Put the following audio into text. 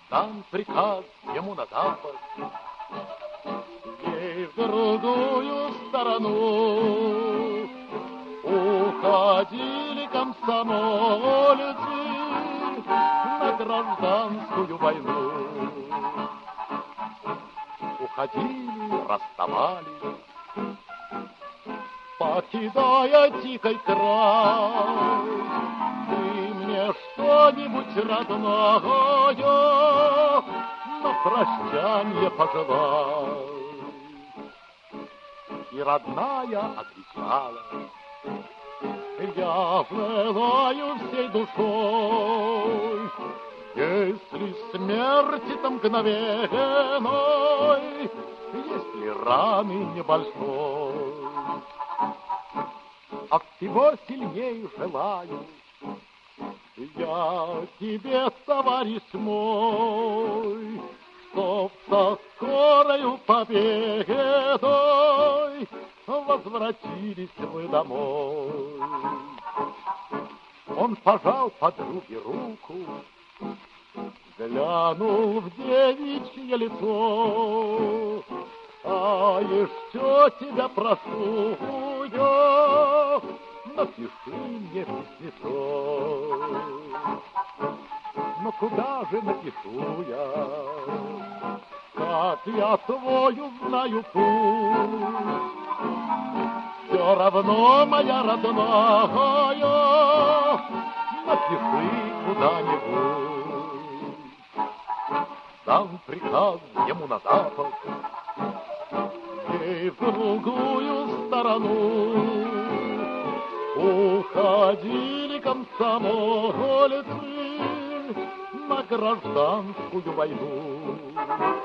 дан приказ ему на запад, ей в другую сторону уходили комсомольцы на гражданскую войну. Уходили, расставались, покидая дикий край. Ты мне что-нибудь родное на прощанье пожелай. И родная отвечала: я желаю всей душой, если смерти-то мгновенной, если раны небольшой, а всего сильней желаю я тебе, товарищ мой, чтоб со скорою победой возвратились вы домой. Он пожал подруге руку, глянул в девичье лицо. А еще тебя прошу я, напиши мне письмецо. Но куда же напишу я, как я твою знаю путь? Все равно, моя родная, напиши куда-нибудь. Дан приказ ему на запад, ей в другую сторону уходили комсомольцы на гражданскую войну.